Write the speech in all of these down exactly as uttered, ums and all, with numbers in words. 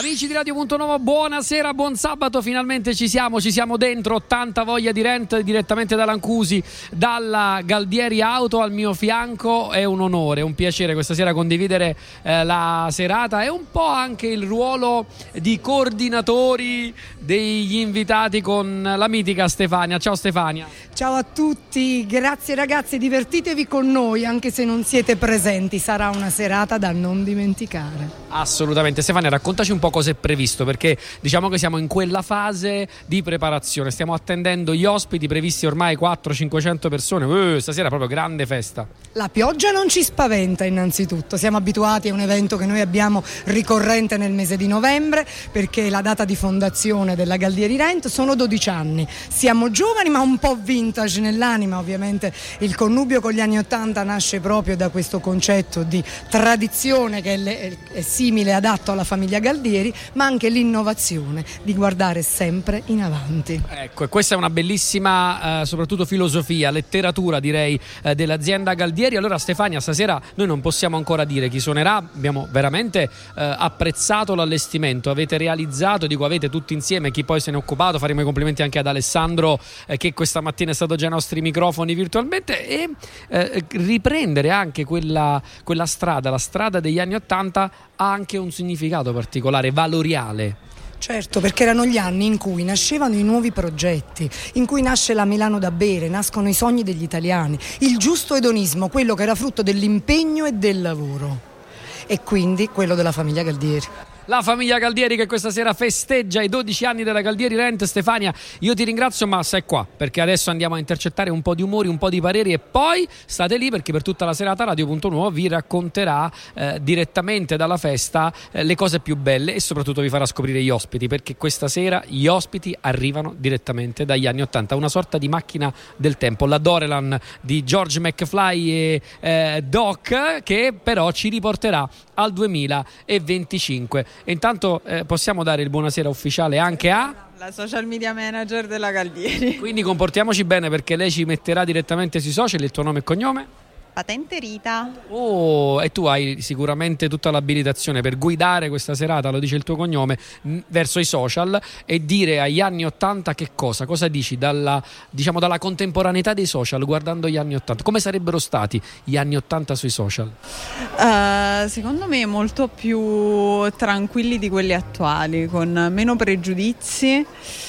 Amici di Radio Punto Nuovo, buonasera, buon sabato, finalmente ci siamo, ci siamo dentro, ottanta voglia di rent direttamente da Lancusi, dalla Galdieri Auto al mio fianco. È un onore, un piacere questa sera condividere eh, la serata e un po' anche il ruolo di coordinatori degli invitati con la mitica Stefania. Ciao Stefania. Ciao a tutti, grazie ragazzi, divertitevi con noi anche se non siete presenti, sarà una serata da non dimenticare. Assolutamente. Stefania, raccontaci un po' cosa è previsto, perché diciamo che siamo in quella fase di preparazione, stiamo attendendo gli ospiti previsti ormai quattrocento cinquecento persone. Uh, stasera proprio grande festa. La pioggia non ci spaventa innanzitutto, siamo abituati a un evento che noi abbiamo ricorrente nel mese di novembre, perché la data di fondazione della Galdieri Rent sono dodici anni, siamo giovani ma un po' vintage nell'anima. Ovviamente il connubio con gli anni ottanta nasce proprio da questo concetto di tradizione che è, le, è simile, adatto alla famiglia Galdieri, ma anche l'innovazione di guardare sempre in avanti. Ecco, e questa è una bellissima eh, soprattutto filosofia, letteratura direi eh, dell'azienda Galdieri. Allora Stefania, stasera noi non possiamo ancora dire chi suonerà, abbiamo veramente eh, apprezzato l'allestimento, avete realizzato, dico avete tutti insieme, chi poi se ne è occupato, faremo i complimenti anche ad Alessandro eh, che questa mattina è stato già ai nostri microfoni virtualmente, e eh, riprendere anche quella, quella strada, la strada degli anni ottanta ha anche un significato particolare, valoriale. Certo, perché erano gli anni in cui nascevano i nuovi progetti, in cui nasce la Milano da bere, nascono i sogni degli italiani, il giusto edonismo, quello che era frutto dell'impegno e del lavoro, e quindi quello della famiglia Galdieri. La famiglia Galdieri che questa sera festeggia i dodici anni della Galdieri Rent. Stefania, io ti ringrazio, ma stai qua perché adesso andiamo a intercettare un po' di umori, un po' di pareri, e poi state lì perché per tutta la serata Radio Punto Nuovo vi racconterà eh, direttamente dalla festa eh, le cose più belle, e soprattutto vi farà scoprire gli ospiti, perché questa sera gli ospiti arrivano direttamente dagli anni ottanta, una sorta di macchina del tempo, la Dorelan di George McFly e eh, Doc, che però ci riporterà al duemilaventicinque. E intanto eh, possiamo dare il buonasera ufficiale anche a la social media manager della Galdieri. Quindi comportiamoci bene, perché lei ci metterà direttamente sui social. Il tuo nome e cognome? Patente Rita. Oh, e tu hai sicuramente tutta l'abilitazione per guidare questa serata, lo dice il tuo cognome, n- verso i social, e dire agli anni ottanta che cosa? Cosa dici dalla, diciamo, dalla contemporaneità dei social, guardando gli anni ottanta? Come sarebbero stati gli anni ottanta sui social? Uh, secondo me molto più tranquilli di quelli attuali, con meno pregiudizi,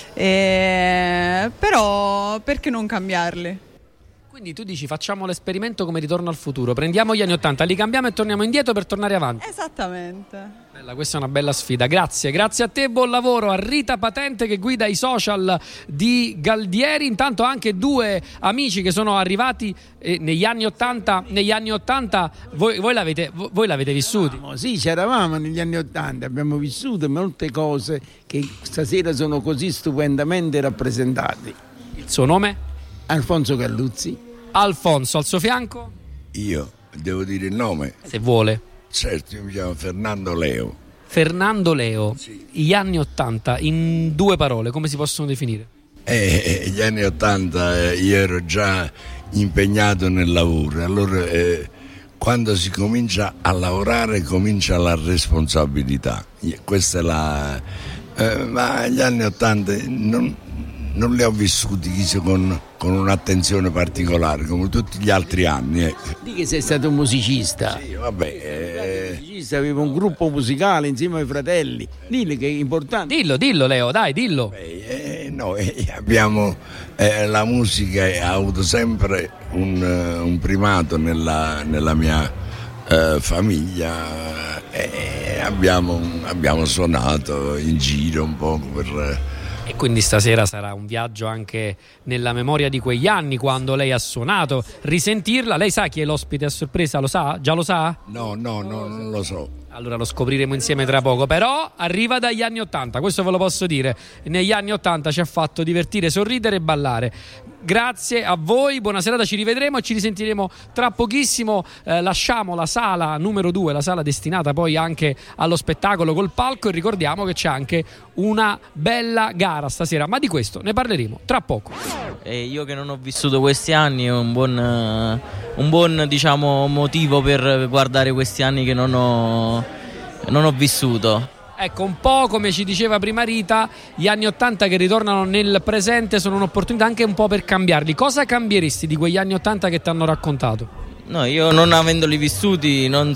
eh, però perché non cambiarli? Quindi tu dici facciamo l'esperimento come Ritorno al futuro, prendiamo gli anni ottanta, li cambiamo e torniamo indietro per tornare avanti. Esattamente. Bella, questa è una bella sfida. Grazie, grazie a te, buon lavoro a Rita Patente che guida i social di Galdieri. Intanto anche due amici che sono arrivati eh, negli anni ottanta. Negli anni ottanta voi, voi, l'avete, voi l'avete vissuti? Sì, c'eravamo negli anni ottanta, abbiamo vissuto molte cose che stasera sono così stupendamente rappresentate. Il suo nome? Alfonso Galluzzi. Alfonso, al suo fianco? Io devo dire il nome? Se vuole. Certo, io mi chiamo Fernando Leo. Fernando Leo. Sì. Gli anni ottanta, in due parole, come si possono definire? Eh, gli anni ottanta eh, io ero già impegnato nel lavoro, allora eh, quando si comincia a lavorare comincia la responsabilità. Questa è la... Eh, ma gli anni ottanta non... non li ho vissuti con, con un'attenzione particolare come tutti gli altri anni. Eh. Di che sei stato un musicista? Sì, vabbè. Eh... musicista, aveva un gruppo musicale insieme ai fratelli. Dillo che è importante. Dillo, dillo Leo, dai, dillo. Beh, eh, noi abbiamo eh, la musica ha avuto sempre un, un primato nella, nella mia eh, famiglia. Eh, abbiamo, abbiamo suonato in giro un po' per... E quindi stasera sarà un viaggio anche nella memoria di quegli anni, quando lei ha suonato, risentirla. Lei sa chi è l'ospite a sorpresa? Lo sa? Già lo sa? No, no, no, non lo so. Allora lo scopriremo insieme tra poco. Però arriva dagli anni ottanta, questo ve lo posso dire. Negli anni ottanta ci ha fatto divertire, sorridere e ballare. Grazie a voi, buona serata, ci rivedremo e ci risentiremo tra pochissimo. Eh, lasciamo la sala numero due, la sala destinata poi anche allo spettacolo col palco, e ricordiamo che c'è anche una bella gara stasera, ma di questo ne parleremo tra poco. E io che non ho vissuto questi anni è un buon, uh, un buon diciamo motivo per guardare questi anni che non ho, non ho vissuto. Ecco, un po' come ci diceva prima Rita, gli anni ottanta che ritornano nel presente sono un'opportunità anche un po' per cambiarli. Cosa cambieresti di quegli anni ottanta che ti hanno raccontato? No, io non avendoli vissuti non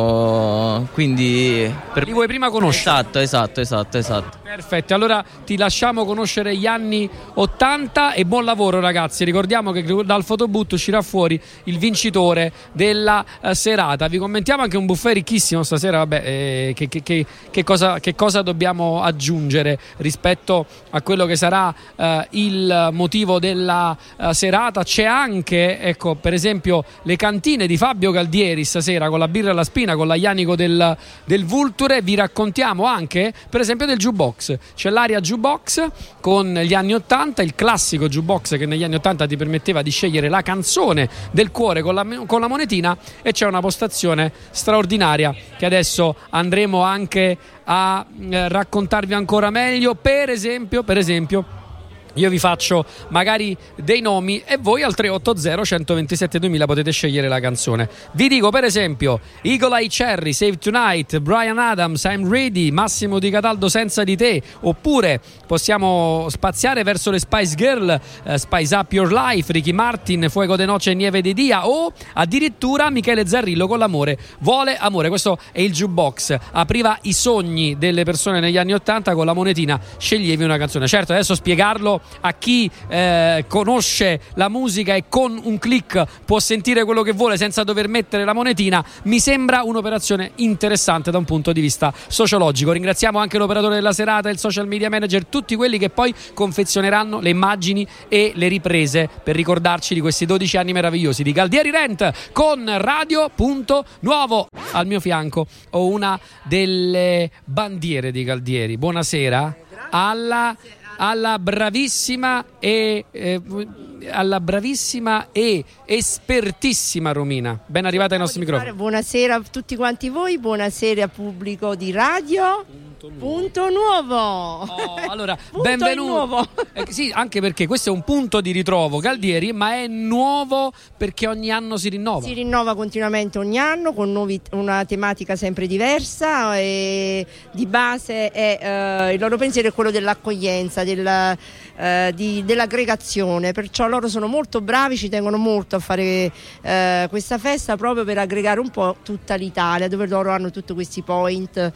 so, quindi per... Li vuoi prima conoscere? Esatto, esatto, esatto, esatto. Perfetto, allora ti lasciamo conoscere gli anni ottanta e buon lavoro ragazzi. Ricordiamo che dal fotoboot uscirà fuori il vincitore della uh, serata. Vi commentiamo anche un buffet ricchissimo stasera, vabbè, eh, che, che, che, che, cosa, che cosa dobbiamo aggiungere rispetto a quello che sarà uh, il motivo della uh, serata. C'è anche, ecco, per esempio le cantine di Fabio Galdieri stasera con la birra alla spina, con l'Aianico del, del Vulture. Vi raccontiamo anche per esempio del jukebox. C'è l'area jukebox con gli anni ottanta, il classico jukebox che negli anni ottanta ti permetteva di scegliere la canzone del cuore con la, con la monetina, e c'è una postazione straordinaria che adesso andremo anche a eh, raccontarvi ancora meglio. Per esempio, per esempio io vi faccio magari dei nomi e voi al tre otto zero centoventisette duemila potete scegliere la canzone. Vi dico per esempio Eagle Eye Cherry, Save Tonight, Bryan Adams, I'm Ready, Massimo Di Cataldo, Senza di te, oppure possiamo spaziare verso le Spice Girl, uh, Spice Up Your Life, Ricky Martin, Fuego de Noche, Nieve de Dia, o addirittura Michele Zarrillo con L'amore vuole amore. Questo è il jukebox, apriva i sogni delle persone negli anni ottanta, con la monetina sceglievi una canzone. Certo, adesso spiegarlo a chi eh, conosce la musica e con un click può sentire quello che vuole senza dover mettere la monetina mi sembra un'operazione interessante da un punto di vista sociologico. Ringraziamo anche l'operatore della serata, il social media manager, tutti quelli che poi confezioneranno le immagini e le riprese per ricordarci di questi dodici anni meravigliosi di Galdieri Rent con Radio Punto Nuovo. Al mio fianco ho una delle bandiere di Galdieri. Buonasera alla alla bravissima e eh, alla bravissima e espertissima Romina. Ben arrivata ai nostri microfoni. Buonasera a tutti quanti voi, buonasera pubblico di Radio Punto Nuovo. Oh, allora, punto benvenuto. Nuovo. Eh, sì, anche perché questo è un punto di ritrovo Galdieri, ma è nuovo perché ogni anno si rinnova. Si rinnova continuamente ogni anno con nuovi, una tematica sempre diversa, e di base è, eh, il loro pensiero è quello dell'accoglienza, della, eh, di, dell'aggregazione, perciò loro sono molto bravi, ci tengono molto a fare eh, questa festa proprio per aggregare un po' tutta l'Italia, dove loro hanno tutti questi point.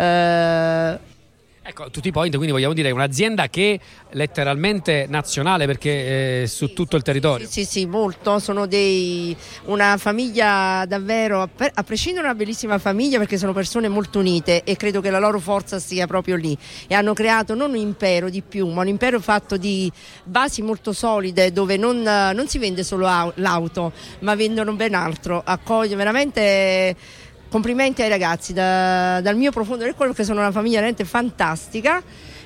Eh, Ecco, tutti i point, quindi vogliamo dire un'azienda che è letteralmente nazionale, perché è su tutto il territorio. Sì, sì, sì, molto, sono dei una famiglia davvero, a prescindere da una bellissima famiglia, perché sono persone molto unite e credo che la loro forza sia proprio lì, e hanno creato non un impero di più, ma un impero fatto di basi molto solide, dove non, non si vende solo l'auto, ma vendono ben altro. Accoglio veramente. Complimenti ai ragazzi da, dal mio profondo del cuore, perché sono una famiglia veramente fantastica,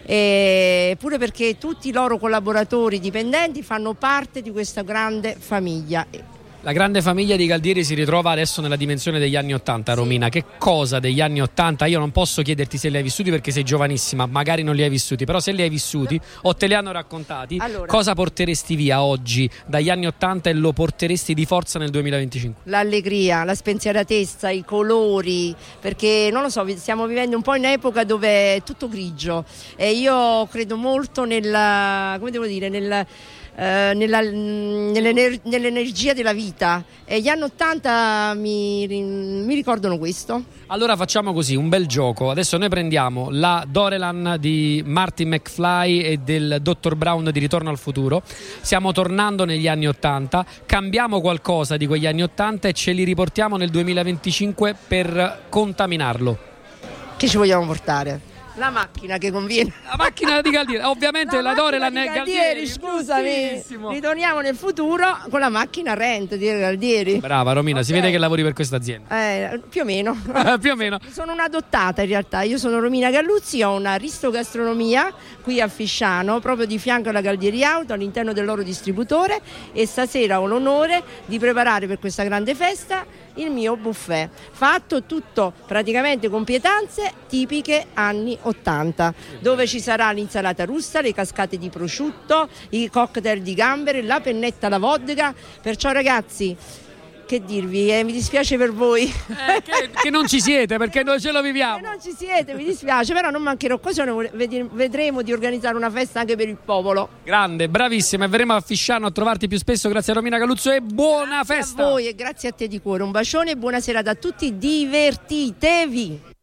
e pure perché tutti i loro collaboratori dipendenti fanno parte di questa grande famiglia. La grande famiglia di Galdieri si ritrova adesso nella dimensione degli anni ottanta. Romina, che cosa degli anni ottanta? Io non posso chiederti se li hai vissuti perché sei giovanissima, magari non li hai vissuti, però se li hai vissuti o te li hanno raccontati, allora, cosa porteresti via oggi dagli anni ottanta e lo porteresti di forza nel duemilaventicinque? L'allegria, la spensieratezza, i colori, perché non lo so, stiamo vivendo un po' in epoca dove è tutto grigio, e io credo molto nella, come devo dire, nel Uh, nella, nell'ener- nell'energia della vita, e gli anni ottanta mi, mi ricordano questo. Allora facciamo così, un bel gioco. Adesso noi prendiamo la Dorelan di Marty McFly e del dottor Brown di Ritorno al futuro, stiamo tornando negli anni ottanta, cambiamo qualcosa di quegli anni ottanta e ce li riportiamo nel duemilaventicinque per contaminarlo. Che ci vogliamo portare? La macchina che conviene. La macchina di Galdieri, ovviamente la, la Dorelan è Galdieri. Scusami, ritorniamo nel futuro con la macchina Rent di Galdieri. Brava Romina, okay. Si vede che lavori per questa azienda. Eh, più o meno. Più o meno. Sono un'adottata in realtà, io sono Romina Galluzzi, ho una ristogastronomia qui a Fisciano, proprio di fianco alla Galdieri Auto, all'interno del loro distributore, e stasera ho l'onore di preparare per questa grande festa il mio buffet, fatto tutto praticamente con pietanze tipiche anni ottanta, dove ci sarà l'insalata russa, le cascate di prosciutto, i cocktail di gamberi, la pennetta alla vodka. Perciò ragazzi, che dirvi, eh, mi dispiace per voi. Eh, che, che non ci siete, perché noi ce lo viviamo. Che non ci siete, mi dispiace, però non mancherà occasione, vedremo di organizzare una festa anche per il popolo. Grande, bravissima, e verremo a Fisciano a trovarti più spesso. Grazie a Romina Galuzzo e buona grazie festa a voi e grazie a te di cuore, un bacione e buona serata a tutti, divertitevi.